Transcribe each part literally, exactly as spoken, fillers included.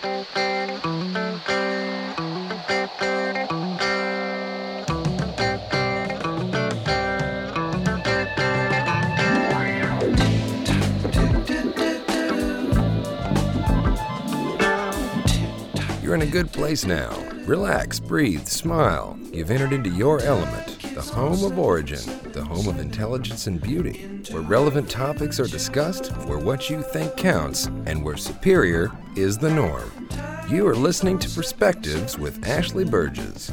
You're in a good place now. Relax, breathe, smile. You've entered into your element, the home of origin, the home of intelligence and beauty, where relevant topics are discussed, where what you think counts, and where superior is the norm. You are listening to Perspectives with Ashley Burgess.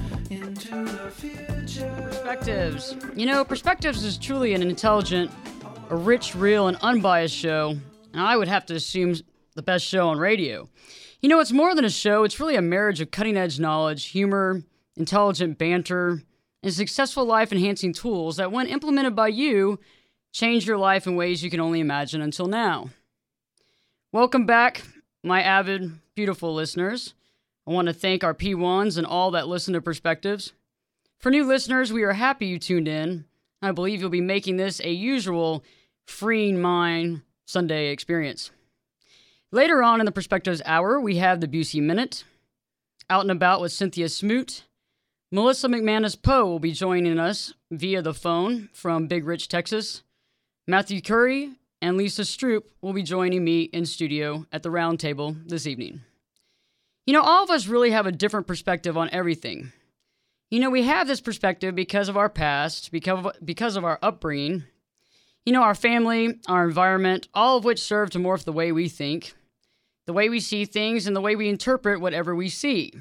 Perspectives. You know, Perspectives is truly an intelligent, a rich, real, and unbiased show, and I would have to assume the best show on radio. You know, it's more than a show. It's really a marriage of cutting-edge knowledge, humor, intelligent banter, and successful life-enhancing tools that, when implemented by you, change your life in ways you can only imagine until now. Welcome back, my avid, beautiful listeners. I want to thank our P ones and all that listen to Perspectives. For new listeners, we are happy you tuned in. I believe you'll be making this a usual freeing mind Sunday experience. Later on in the Perspectives Hour, we have the Busey Minute, Out and About with Cynthia Smoot. Melissa McManus-Poe will be joining us via the phone from Big Rich, Texas. Matthew Curry and Lisa Stroop will be joining me in studio at the round table this evening. You know, all of us really have a different perspective on everything. You know, we have this perspective because of our past, because of, because of our upbringing, you know, our family, our environment, all of which serve to morph the way we think, the way we see things, and the way we interpret whatever we see.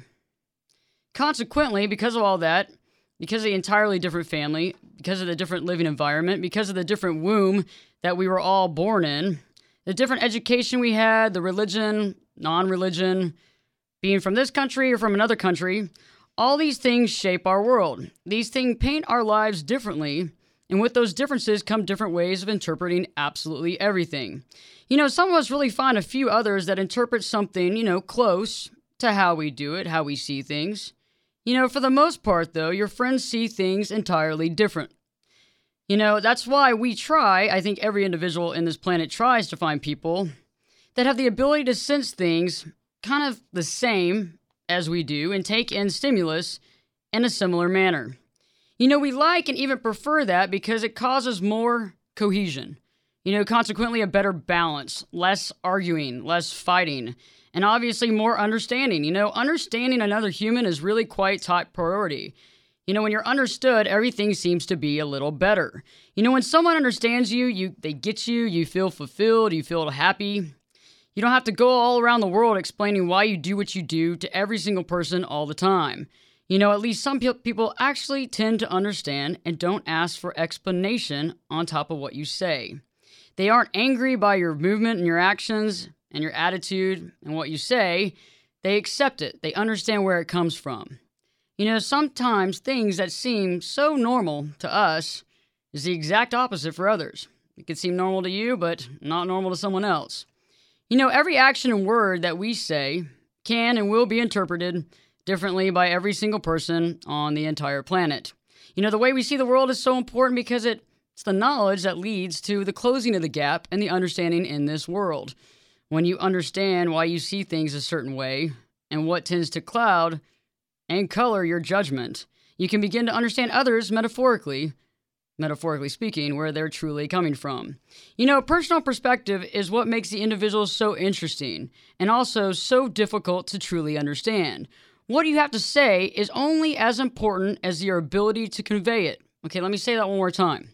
Consequently, because of all that, because of the entirely different family, because of the different living environment, because of the different womb that we were all born in, the different education we had, the religion, non-religion, being from this country or from another country, all these things shape our world. These things paint our lives differently, and with those differences come different ways of interpreting absolutely everything. You know, some of us really find a few others that interpret something, you know, close to how we do it, how we see things. You know, for the most part, though, your friends see things entirely different. You know, that's why we try, I think every individual in this planet tries to find people that have the ability to sense things kind of the same as we do and take in stimulus in a similar manner. You know, we like and even prefer that because it causes more cohesion. You know, consequently a better balance, less arguing, less fighting, and obviously more understanding. You know, understanding another human is really quite top priority. You know, when you're understood, everything seems to be a little better. You know, when someone understands you, you they get you, you feel fulfilled, you feel happy. You don't have to go all around the world explaining why you do what you do to every single person all the time. You know, at least some pe- people actually tend to understand and don't ask for explanation on top of what you say. They aren't angry by your movement and your actions and your attitude and what you say. They accept it. They understand where it comes from. You know, sometimes things that seem so normal to us is the exact opposite for others. It could seem normal to you, but not normal to someone else. You know, every action and word that we say can and will be interpreted differently by every single person on the entire planet. You know, the way we see the world is so important because it It's the knowledge that leads to the closing of the gap and the understanding in this world. When you understand why you see things a certain way and what tends to cloud and color your judgment, you can begin to understand others metaphorically, metaphorically speaking, where they're truly coming from. You know, personal perspective is what makes the individual so interesting and also so difficult to truly understand. What you have to say is only as important as your ability to convey it. Okay, let me say that one more time.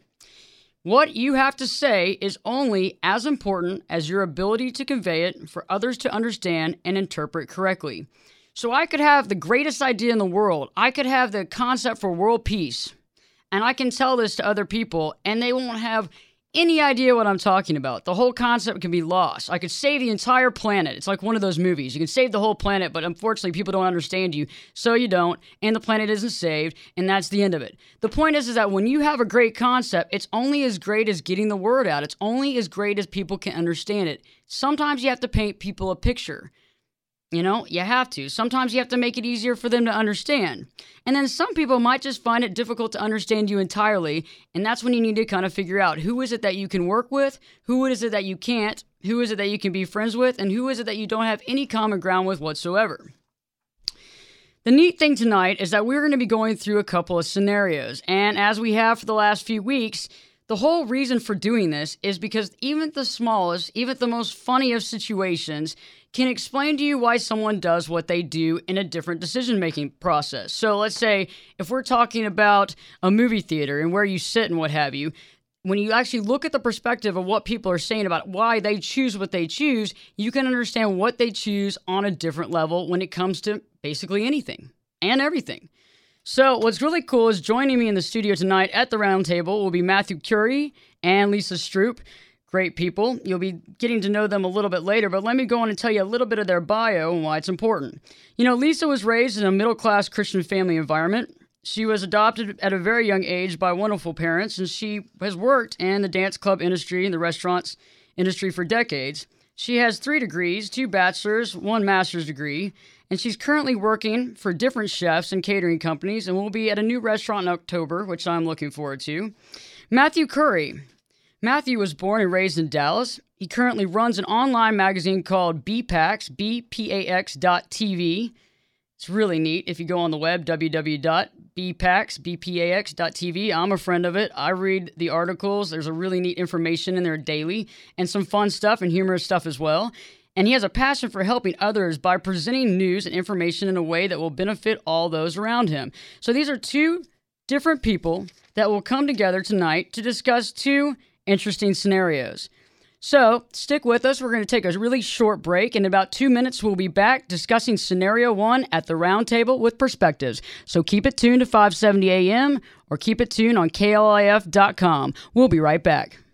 What you have to say is only as important as your ability to convey it for others to understand and interpret correctly. So I could have the greatest idea in the world. I could have the concept for world peace, and I can tell this to other people, and they won't have any idea what I'm talking about. The whole concept can be lost. I could save the entire planet. It's like one of those movies. You can save the whole planet, but unfortunately people don't understand you, so you don't, and the planet isn't saved, and that's the end of it. The point is, is that when you have a great concept, it's only as great as getting the word out. It's only as great as people can understand it. Sometimes you have to paint people a picture. You know, you have to. Sometimes you have to make it easier for them to understand. And then some people might just find it difficult to understand you entirely, and that's when you need to kind of figure out who is it that you can work with, who is it that you can't, Who is it that you can be friends with? And who is it that you don't have any common ground with whatsoever? The neat thing tonight is that we're going to be going through a couple of scenarios. And as we have for the last few weeks, the whole reason for doing this is because even the smallest, even the most funny of situations can explain to you why someone does what they do in a different decision-making process. So let's say if we're talking about a movie theater and where you sit and what have you, when you actually look at the perspective of what people are saying about why they choose what they choose, you can understand what they choose on a different level when it comes to basically anything and everything. So what's really cool is joining me in the studio tonight at the round table will be Matthew Curry and Lisa Stroop. Great people. You'll be getting to know them a little bit later, but let me go on and tell you a little bit of their bio and why it's important. You know, Lisa was raised in a middle-class Christian family environment. She was adopted at a very young age by wonderful parents, and she has worked in the dance club industry and the restaurants industry for decades. She has three degrees, two bachelor's, one master's degree, and she's currently working for different chefs and catering companies and will be at a new restaurant in October, which I'm looking forward to. Matthew Curry. Matthew was born and raised in Dallas. He currently runs an online magazine called B PAX, B P A X dot T V. It's really neat if you go on the web, w w w dot b pax dot t v. I'm a friend of it. I read the articles. There's a really neat information in there daily and some fun stuff and humorous stuff as well. And he has a passion for helping others by presenting news and information in a way that will benefit all those around him. So these are two different people that will come together tonight to discuss two interesting scenarios. So stick with us. We're going to take a really short break. In about two minutes, we'll be back discussing scenario one at the round table with perspectives. So keep it tuned to five seventy A M or keep it tuned on K L I F dot com. We'll be right back.